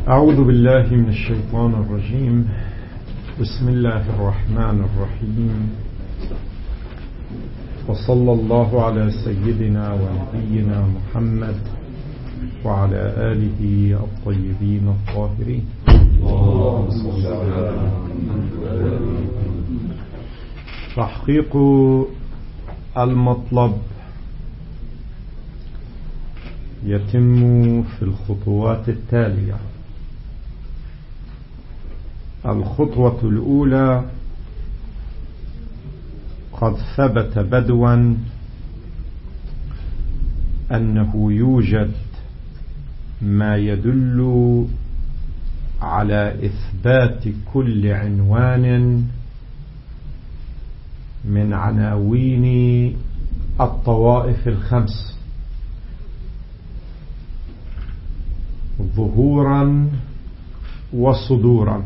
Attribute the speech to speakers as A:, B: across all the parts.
A: أعوذ بالله من الشيطان الرجيم. بسم الله الرحمن الرحيم، وصلى الله على سيدنا ونبينا محمد وعلى آله الطيبين الطاهرين. تحقيق المطلب يتم في الخطوات التالية. الخطوة الأولى: قد ثبت بدوا أنه يوجد ما يدل على إثبات كل عنوان من عناوين الطوائف الخمس ظهورا وصدورا.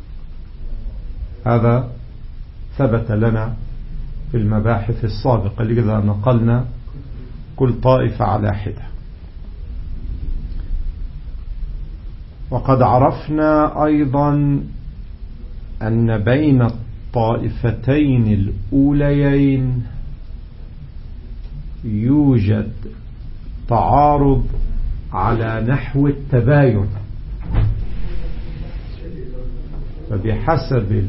A: هذا ثبت لنا في المباحث السابقة لذا نقلنا كل طائفة على حدة. وقد عرفنا أيضا أن بين الطائفتين الأوليين يوجد تعارض على نحو التباين، فبحسب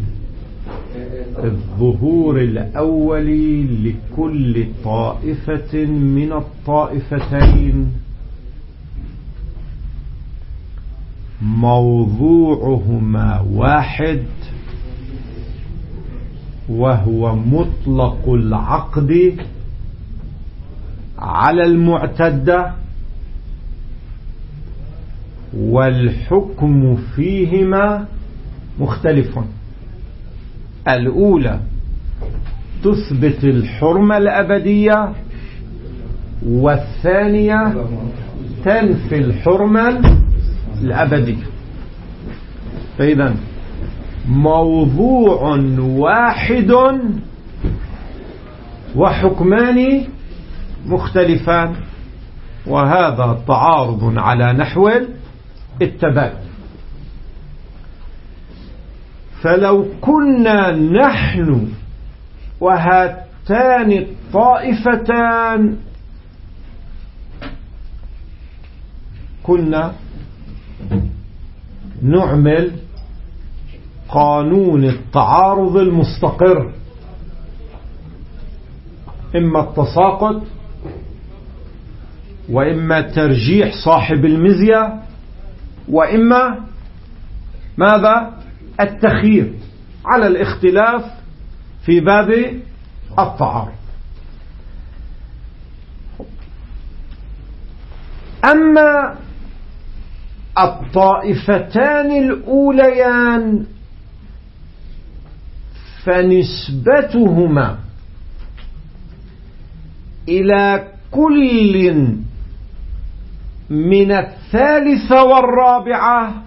A: الظهور الأولي لكل طائفة من الطائفتين موضوعهما واحد، وهو مطلق العقد على المعتدة، والحكم فيهما مختلف. الأولى تثبت الحرمة الأبدية، والثانية تنفي الحرمة الأبدية. فإذا موضوع واحد وحكمان مختلفان، وهذا تعارض على نحو التباين. فلو كنا نحن وهاتان الطائفتان كنا نعمل قانون التعارض المستقر، إما التساقط وإما ترجيح صاحب المزية، وإما ماذا؟ التخيير على الاختلاف في باب التعارض. أما الطائفتان الأوليان فنسبتهما إلى كل من الثالثة والرابعة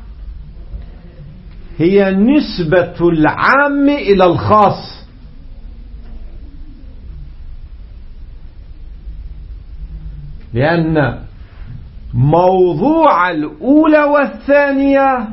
A: هي نسبة العام إلى الخاص، لأن موضوع الأولى والثانية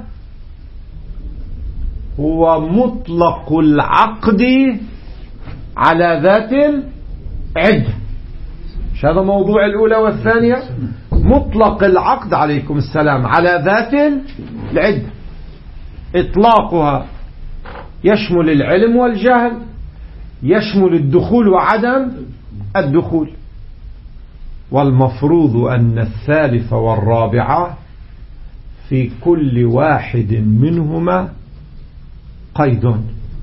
A: هو مطلق العقد على ذات العدة. مش هذا موضوع الأولى والثانية؟ مطلق العقد، عليكم السلام، على ذات العدة. إطلاقها يشمل العلم والجهل، يشمل الدخول وعدم الدخول. والمفروض أن الثالثة والرابعة في كل واحد منهما قيد،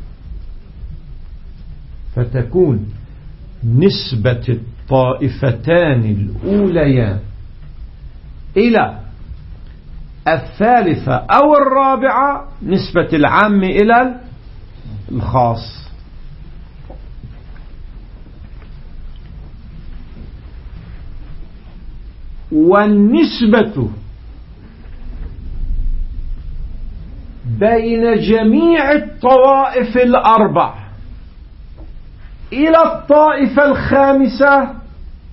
A: فتكون نسبة الطائفتان الأوليان إلى الثالثة أو الرابعة نسبة العام إلى الخاص. والنسبة بين جميع الطوائف الأربع إلى الطائفة الخامسة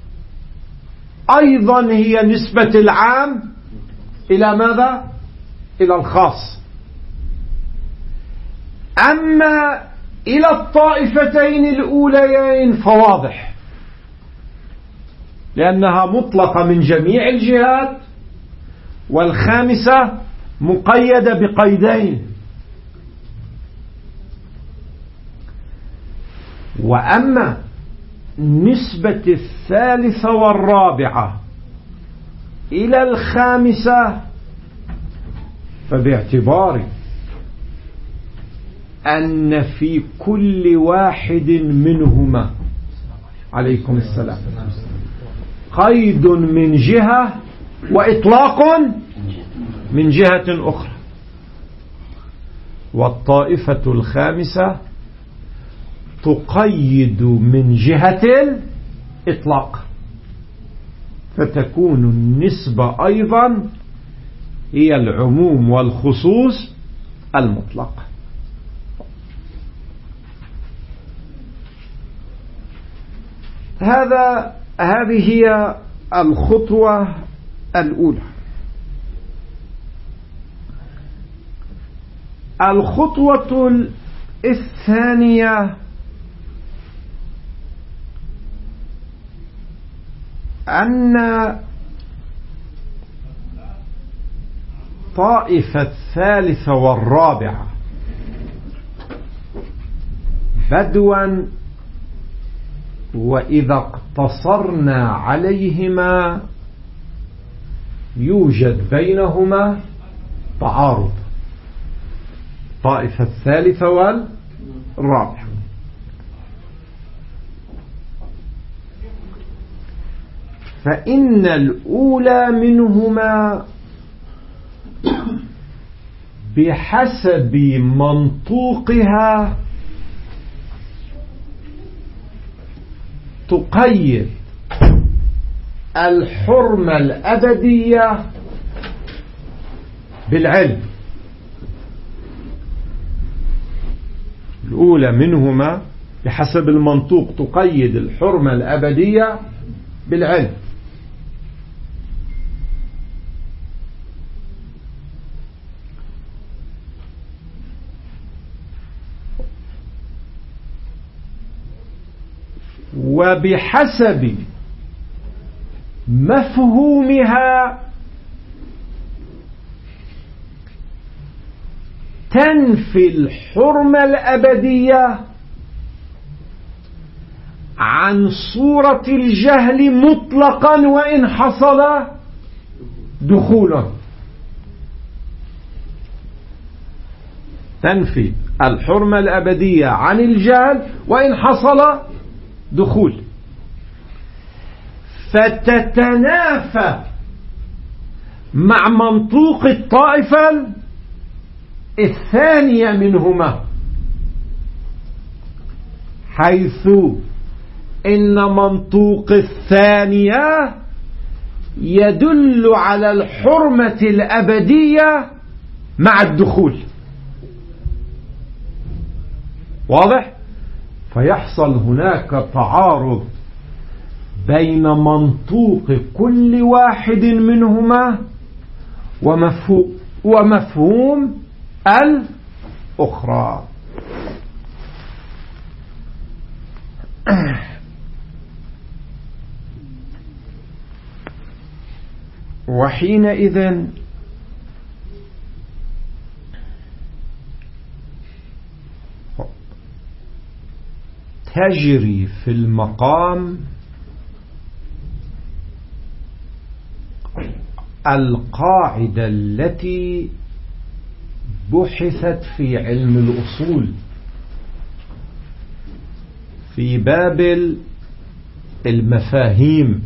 A: أيضا هي نسبة العام إلى ماذا؟ إلى الخاص. أما إلى الطائفتين الأوليين فواضح، لأنها مطلقة من جميع الجهات، والخامسة مقيدة بقيدين. وأما نسبة الثالثة والرابعة إلى الخامسة فباعتبار أن في كل واحد منهما عليكم السلام قيد من جهة وإطلاق من جهة أخرى، والطائفة الخامسة تقيد من جهة الإطلاق، فتكون النسبة أيضا هي العموم والخصوص المطلق. هذه هي الخطوة الأولى. الخطوة الثانية أن طائفة الثالثة والرابعة بدوا وإذا اقتصرنا عليهما يوجد بينهما تعارض، طائفة الثالثة والرابعة. فإن الأولى منهما بحسب منطوقها تقيد الحرمة الأبدية بالعلم. الأولى منهما بحسب المنطوق تقيد الحرمة الأبدية بالعلم، وبحسب مفهومها تنفي الحرمة الأبدية عن صورة الجهل مطلقا وإن حصل دخولا. تنفي الحرمة الأبدية عن الجهل وإن حصل دخول، فتتنافى مع منطوق الطائفة الثانية منهما، حيث إن منطوق الثانية يدل على الحرمة الأبدية مع الدخول. واضح؟ فيحصل هناك تعارض بين منطوق كل واحد منهما ومفهوم الأخرى. وحينئذ تجري في المقام القاعدة التي بحثت في علم الأصول في باب المفاهيم.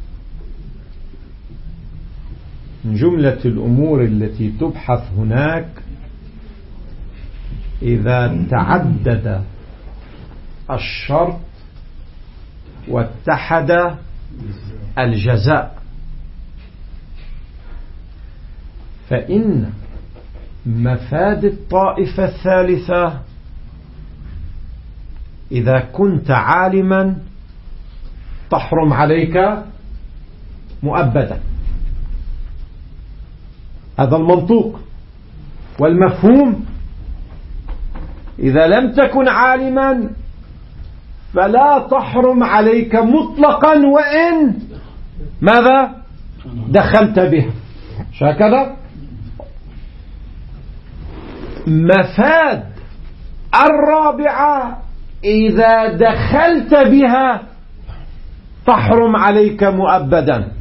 A: من جملة الأمور التي تبحث هناك إذا تعدد الشرط واتحد الجزاء، فإن مفاد الطائفة الثالثة إذا كنت عالما تحرم عليك مؤبدا، هذا المنطوق. والمفهوم إذا لم تكن عالما فلا تحرم عليك مطلقا وإن ماذا دخلت بها. هكذا مفاد الرابعة إذا دخلت بها تحرم عليك مؤبدا.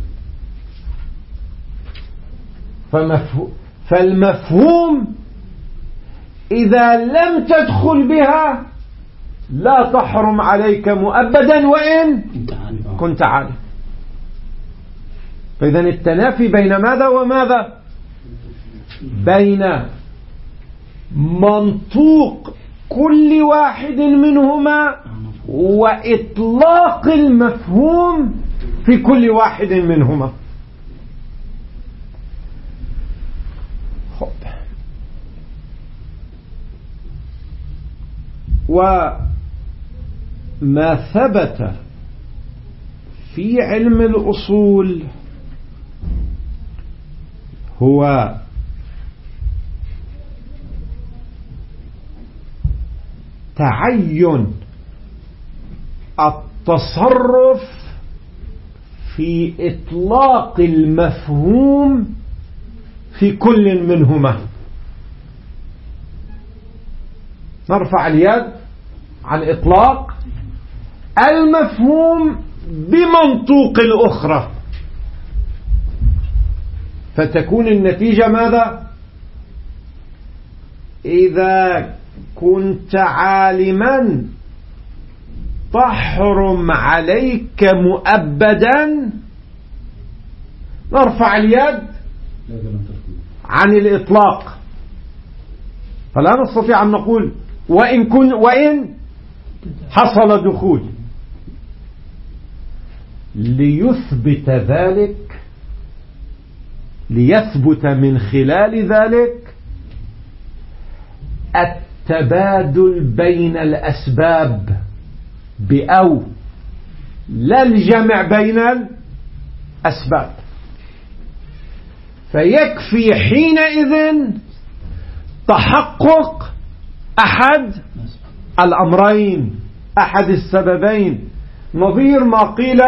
A: فالمفهوم إذا لم تدخل بها لا تحرم عليك مؤبدا وإن كنت عالم. فإذا التنافي بين ماذا وماذا؟ بين منطوق كل واحد منهما وإطلاق المفهوم في كل واحد منهما. وما ثبت في علم الأصول هو تعين التصرف في إطلاق المفهوم في كل منهما. نرفع اليد عن إطلاق المفهوم بمنطوق الأخرى فتكون النتيجة ماذا؟ إذا كنت عالما تحرم عليك مؤبدا. نرفع اليد عن الإطلاق فلا نستطيع أن نقول وإن حصل دخول. ليثبت ذلك ليثبت من خلال ذلك التبادل بين الأسباب بأو لا الجمع بين الأسباب. فيكفي حينئذ تحقق أحد الأمرين أحد السببين نظير ما قيل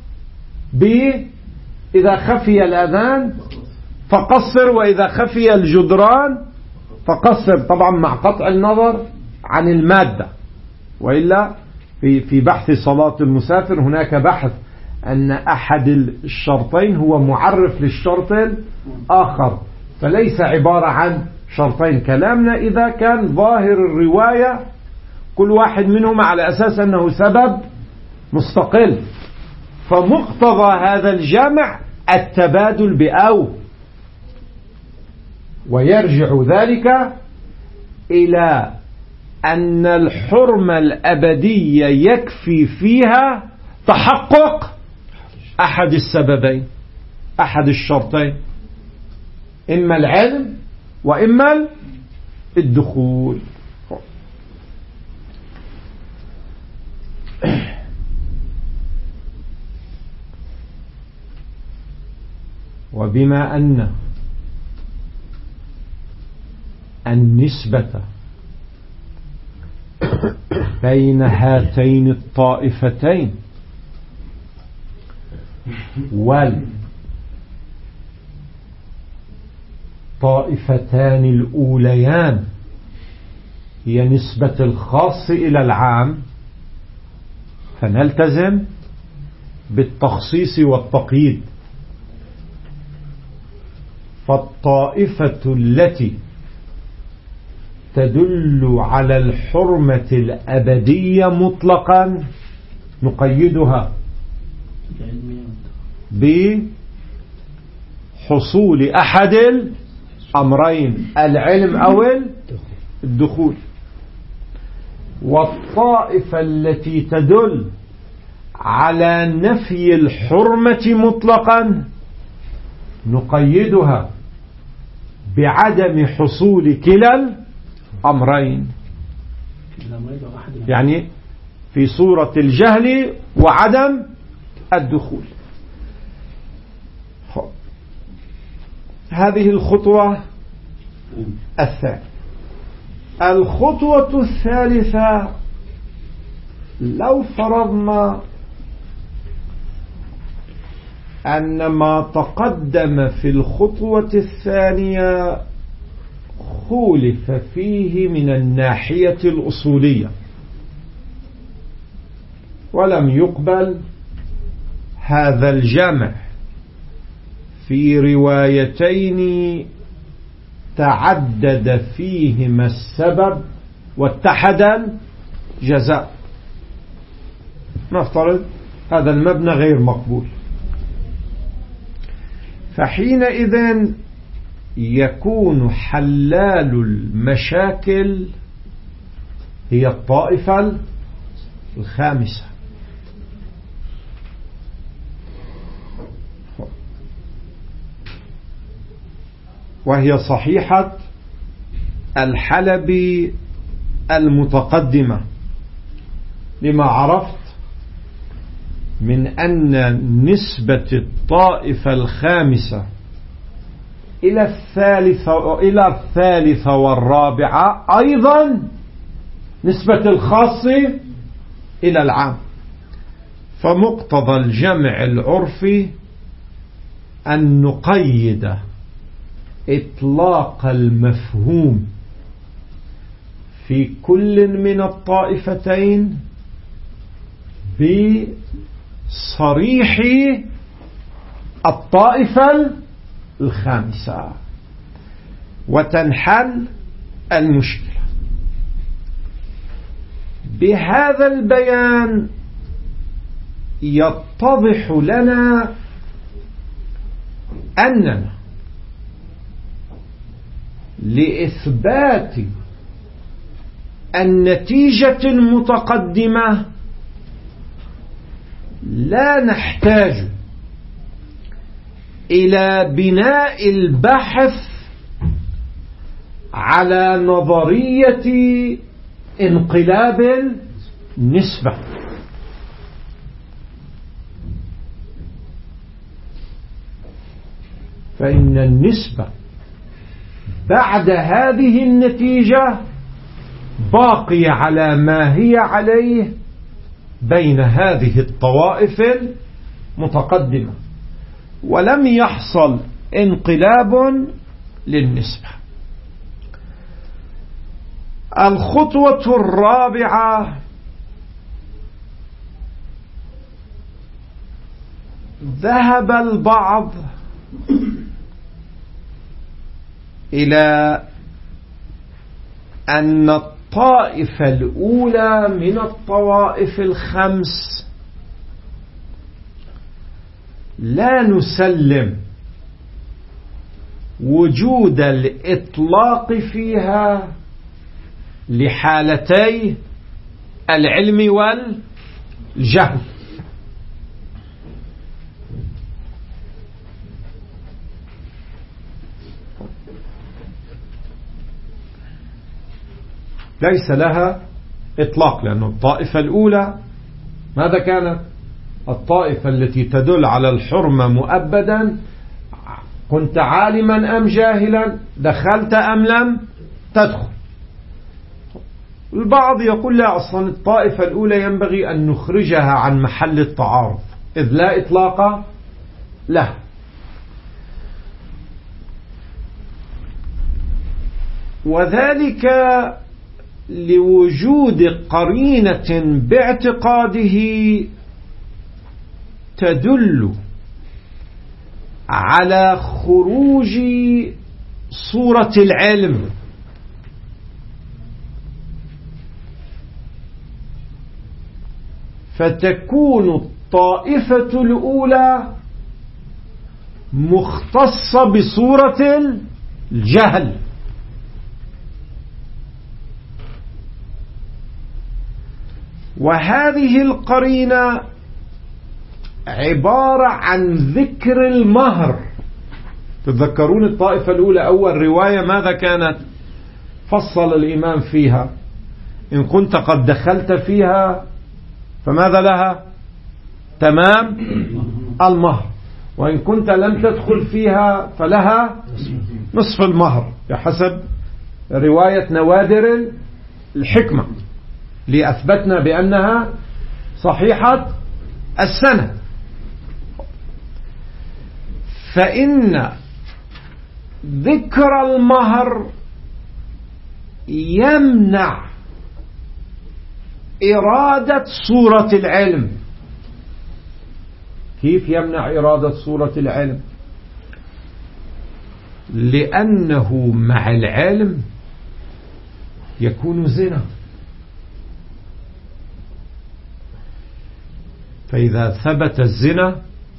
A: إذا خفي الأذان فقصر وإذا خفي الجدران فقصر، طبعا مع قطع النظر عن المادة. وإلا في بحث صلاة المسافر هناك بحث أن أحد الشرطين هو معرف للشرط الآخر فليس عبارة عن شرطين. كلامنا إذا كان ظاهر الرواية كل واحد منهما على أساس أنه سبب مستقل، فمقتضى هذا الجمع التبادل بأو، ويرجع ذلك إلى أن الحرمة الأبدية يكفي فيها تحقق أحد السببين أحد الشرطين، إما العلم وإما الدخول. وبما أن النسبة بين هاتين الطائفتين والطائفتان الأوليان هي نسبة الخاص إلى العام، فنلتزم بالتخصيص والتقييد. فالطائفة التي تدل على الحرمة الأبدية مطلقا نقيدها بحصول أحد الأمرين العلم أو الدخول. والطائفة التي تدل على نفي الحرمة مطلقا نقيدها بعدم حصول كلا الأمرين، يعني في صورة الجهل وعدم الدخول. هذه الخطوة الثاني. الخطوة الثالثة، لو فرضنا أن ما تقدم في الخطوة الثانية خولف فيه من الناحية الأصولية ولم يقبل هذا الجمع في روايتين تعدد فيهما السبب واتحد الجزاء، نفترض هذا المبنى غير مقبول، فحينئذ يكون حلال المشاكل هي الطائفة الخامسة. وهي صحيحة الحلبي المتقدمة، لما عرفت من أن نسبة الطائفة الخامسة إلى الثالثة والرابعة أيضا نسبة الخاص إلى العام، فمقتضى الجمع العرفي أن نقيد إطلاق المفهوم في كل من الطائفتين بصريح الطائفة الخامسة وتنحل المشكلة. بهذا البيان يتضح لنا أننا لإثبات النتيجة المتقدمة لا نحتاج إلى بناء البحث على نظرية انقلاب النسبة، فإن النسبة بعد هذه النتيجة باقية على ما هي عليه بين هذه الطوائف المتقدمة، ولم يحصل انقلاب للنسبة. الخطوة الرابعة، ذهب البعض إلى أن الطائفة الأولى من الطوائف الخمس لا نسلم وجود الإطلاق فيها لحالتي العلم والجهل، ليس لها إطلاق، لأن الطائفة الأولى ماذا كانت؟ الطائفة التي تدل على الحرمة مؤبدا، كنت عالما أم جاهلا، دخلت أم لم تدخل. البعض يقول لا، أصلا الطائفة الأولى ينبغي أن نخرجها عن محل التعارض إذ لا إطلاق له. وذلك لوجود قرينة باعتقاده تدل على خروج صورة العلم، فتكون الطائفة الأولى مختصة بصورة الجهل، وهذه القرينة عبارة عن ذكر المهر. تتذكرون الطائفة الأولى أول رواية ماذا كانت؟ فصل الإمام فيها: إن كنت قد دخلت فيها فماذا لها؟ تمام المهر، وإن كنت لم تدخل فيها فلها نصف المهر بحسب رواية نوادر الحكمة لأثبتنا بأنها صحيحة السنة. فإن ذكر المهر يمنع إرادة صورة العلم. كيف يمنع إرادة صورة العلم؟ لأنه مع العلم يكون زنا، فإذا ثبت الزنا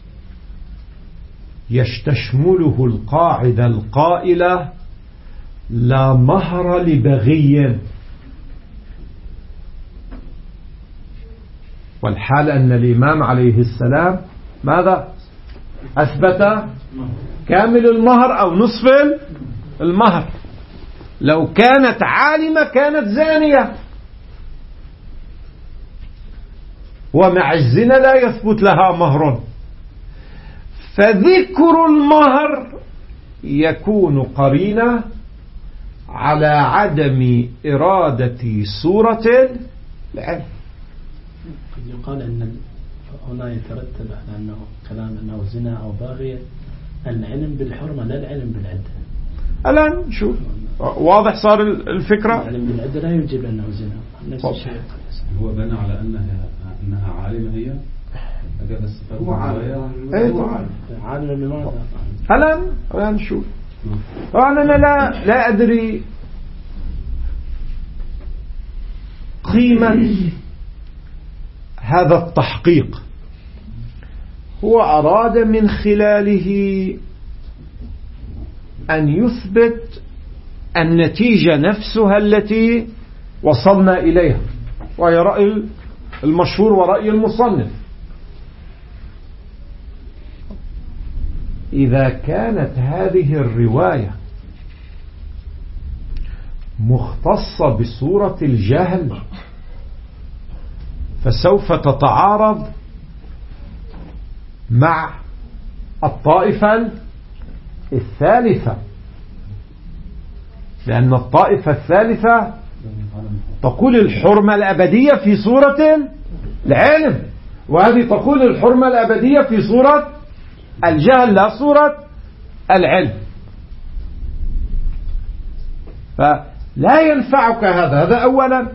A: يستشمله القاعدة القائلة لا مهر لبغي، والحال أن الإمام عليه السلام ماذا أثبت؟ كامل المهر أو نصف المهر. لو كانت عالمة كانت زانية، ومع الزنا لا يثبت لها مهر، فذكر المهر يكون قرينة على عدم إرادة صورة العلم.
B: قد يقال أن هنا يترتب على أنه كلام أنه زنا أو باغية العلم بالحرمة لا العلم بالعدة.
A: الآن شوف واضح صار الفكرة.
B: العلم بالعدة لا يوجب أنه زنا، نفس الشيء.
C: هو بنى على أنها عالمة هي
A: هو عالم
B: لماذا؟
A: الآن شوف أنا لا أدري قيمة هذا التحقيق. هو أراد من خلاله أن يثبت النتيجة نفسها التي وصلنا إليها، وهي رأي المشهور ورأي المصنف. إذا كانت هذه الرواية مختصة بصورة الجهل فسوف تتعارض مع الطائفة الثالثة، لأن الطائفة الثالثة تقول الحرمة الأبدية في صورة العلم، وهذه تقول الحرمة الأبدية في صورة الجهل لا صورة العلم. فلا ينفعك هذا أولا.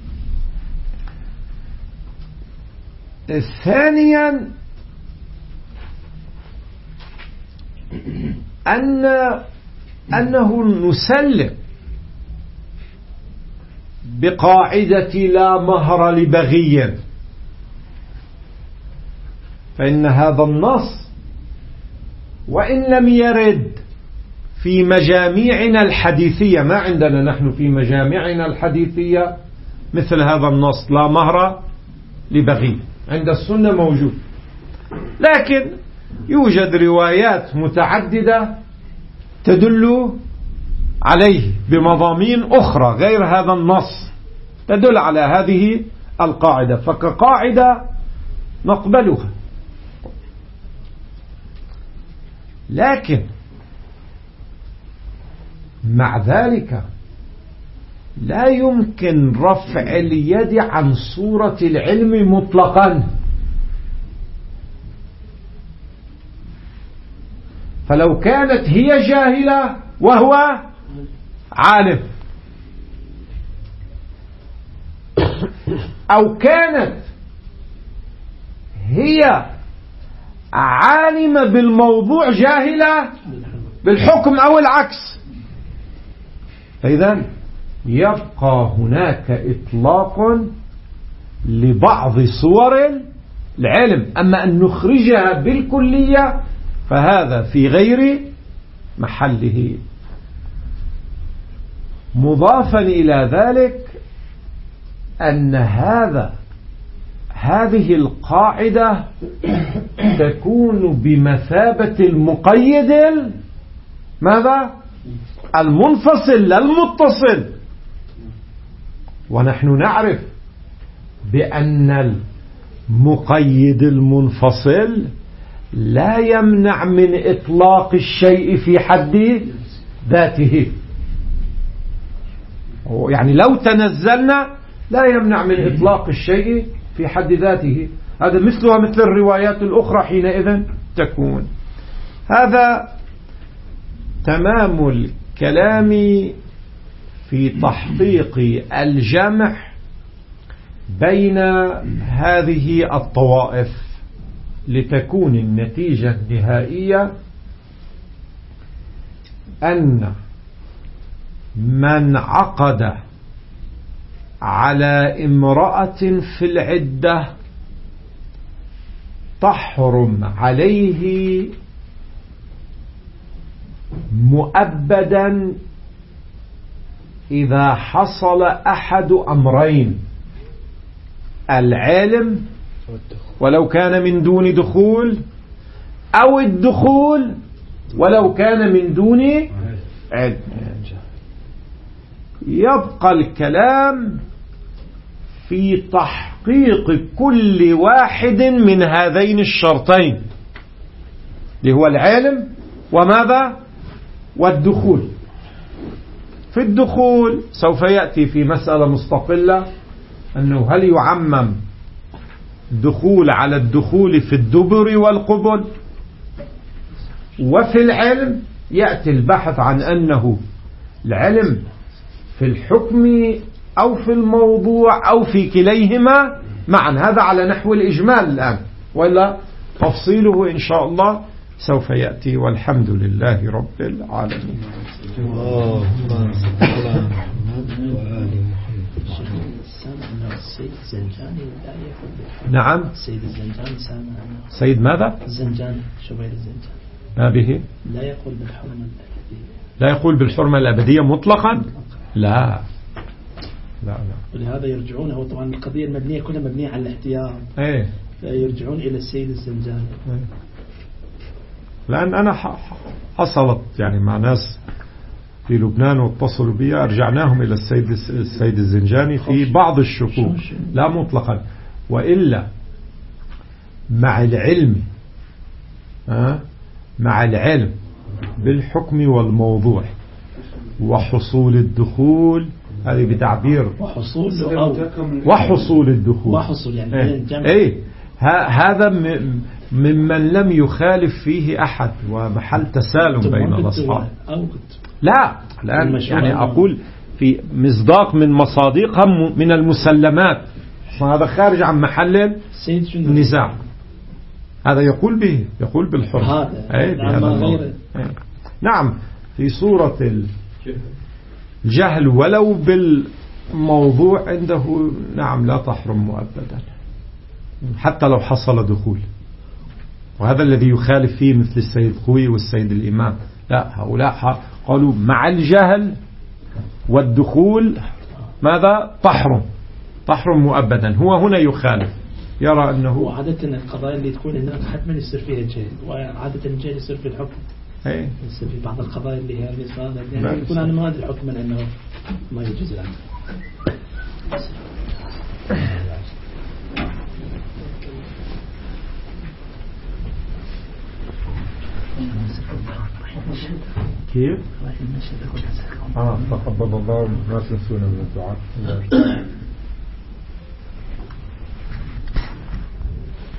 A: ثانيا أنه نسلم بقاعدة لا مهر لبغي، فإن هذا النص وإن لم يرد في مجاميعنا الحديثية، ما عندنا نحن في مجاميعنا الحديثية مثل هذا النص لا مهر لبغي، عند السنة موجود، لكن يوجد روايات متعددة تدل عليه بمضامين أخرى غير هذا النص تدل على هذه القاعدة، فكقاعدة نقبلها. لكن مع ذلك لا يمكن رفع اليد عن صورة العلم مطلقا. فلو كانت هي جاهلة وهو عالم، أو كانت هي عالمة بالموضوع جاهلة بالحكم أو العكس، فإذا يبقى هناك إطلاق لبعض صور العلم، أما أن نخرجها بالكلية فهذا في غير محله. مضافا إلى ذلك أن هذه القاعدة تكون بمثابة المقيد ماذا؟ المنفصل لا المتصل، ونحن نعرف بأن المقيد المنفصل لا يمنع من إطلاق الشيء في حد ذاته. يعني لو تنزلنا لا يمنع من إطلاق الشيء في حد ذاته. هذا مثلها مثل الروايات الأخرى حينئذ تكون. هذا تمام الكلام في تحقيق الجمع بين هذه الطوائف لتكون النتيجة النهائية أن من عقد على امرأة في العدة تحرم عليه مؤبدا إذا حصل أحد أمرين: العلم ولو كان من دون دخول، أو الدخول ولو كان من دون علم. يبقى الكلام في تحقيق كل واحد من هذين الشرطين اللي هو العلم وماذا؟ والدخول. في الدخول سوف يأتي في مسألة مستقلة أنه هل يعمم دخول على الدخول في الدبر والقبل. وفي العلم يأتي البحث عن أنه العلم في الحكم أو في الموضوع أو في كليهما معا. هذا على نحو الإجمال الآن، ولا تفصيله إن شاء الله سوف يأتي. والحمد لله رب العالمين.
D: اللهم صل على محمد وآل محمد.
B: السيد الزنجاني لا يقول بالحرمة.
A: نعم.
B: السيد الزنجاني سامع أنه
A: سيد ماذا؟
B: الزنجاني شبير الزنجاني
A: ما به؟
B: لا يقول بالحرمة الأبدية.
A: لا يقول بالحرمة الأبدية مطلقا؟ لا لا لا.
B: ولهذا يرجعون، هو طبعا القضية المبنية كلها مبنية على الاحتياط.
A: ايه.
B: يرجعون إلى السيد الزنجاني.
A: لأن أنا حصلت يعني مع ناس في لبنان واتصلوا بي، أرجعناهم إلى السيد الزنجاني في بعض الشكوك، لا مطلقا. وإلا مع العلم مع العلم بالحكم والموضوع وحصول الدخول، هذه بتعبير وحصول الدخول
B: وحصول يعني
A: ايه هذا ممن لم يخالف فيه أحد، ومحل تسالم بين الأصحاب. لا الآن يعني أقول في مصداق من مصادقها من المسلمات، هذا خارج عن محل النزاع. هذا يقول به، يقول بالحرمة. نعم في صورة الجهل ولو بالموضوع عنده نعم لا تحرم مؤبدا حتى لو حصل دخول. وهذا الذي يخالف فيه مثل السيد خوي والسيد الإمام. لا، هؤلاء قالوا مع الجهل والدخول ماذا؟ تحرم مؤبدا. هو هنا يخالف، يرى أنه
B: وعادة القضايا اللي تكون هناك حتما يصير فيها جهل، وعادة الجهل يصير في الحكم. يصير في بعض القضايا اللي هي يعني يكون أنا ما أدري الحكم أنه ما يجوز الآن.
A: كيف؟ تقبل الله ما تنسونا من الدعاء.